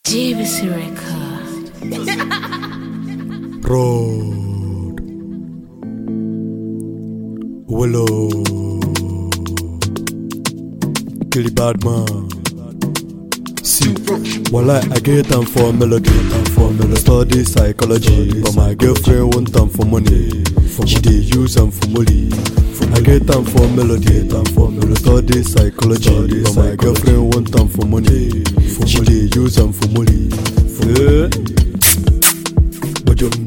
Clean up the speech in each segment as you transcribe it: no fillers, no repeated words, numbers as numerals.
JVC Record. Road Willow Killy Badman. See, while I get time for melody, study psychology, but my girlfriend want time for money. She dey use them for money. I get time for melody, study psychology, but my girlfriend want time for money. She dey use them for money. But you,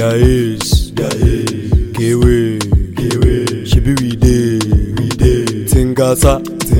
Kiwi, she be we day, Tingasa,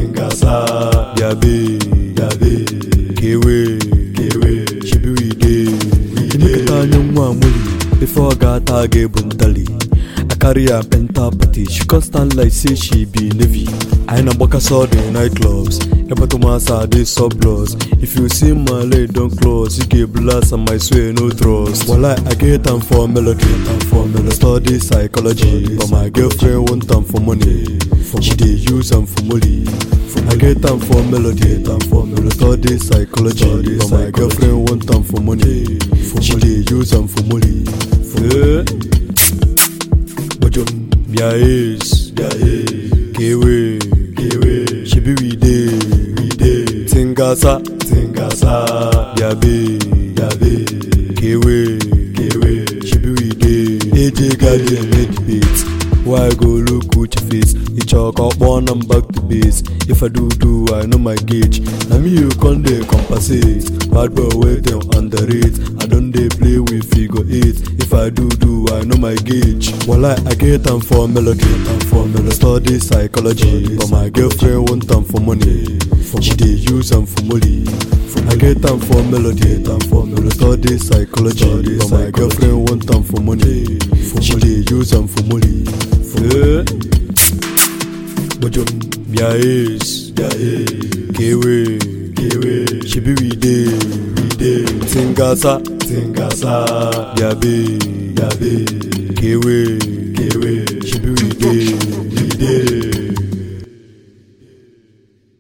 Yabe, Kiwi, she be we day. Before I got a gay bundali, I carry a pentapathy. She constant like say she be navy. I ain't a boca saw the nightclubs. Epatomas they subloss. If you see my leg don't close, you get blast and my swear no trust. While I get time for melody, study psychology, but my girlfriend want time for money. She dey use them for money. I get time for melody, study psychology, but my girlfriend want time for money. She dey use them for money. But you, Kiwi, she be we day, Tingasa, Yabe, Kiwi, she be we day. AJ Guardian made beats. Why go look Gucci face? You chalk up one and back to base. If I do, I know my gauge. Now me you can't dey compensate. Bad boy wait them underrate. I don't dey play with figure 8. If I do, I know my gauge. While I get time for melody, study psychology, but my girlfriend want time for money. She dey use them for money. I get time for melody, study psychology, but my girlfriend want time for money. She dey use them for money. But you, Kiwi, she be we day, Tingasa, Yabe, Kiwi,